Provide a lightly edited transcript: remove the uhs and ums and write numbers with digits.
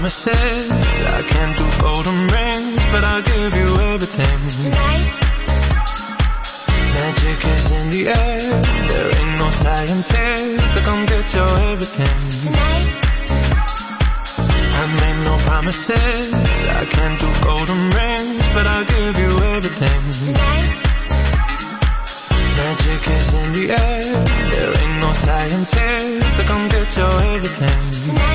promises. I can't do golden rings, but I'll give you everything. Tonight. Magic is in the air. There ain't no science here to come get your everything. Tonight. I made no promises. I can't do golden rings, but I'll give you everything. Tonight. Magic is in the air. There ain't no science here to come get your everything. Tonight.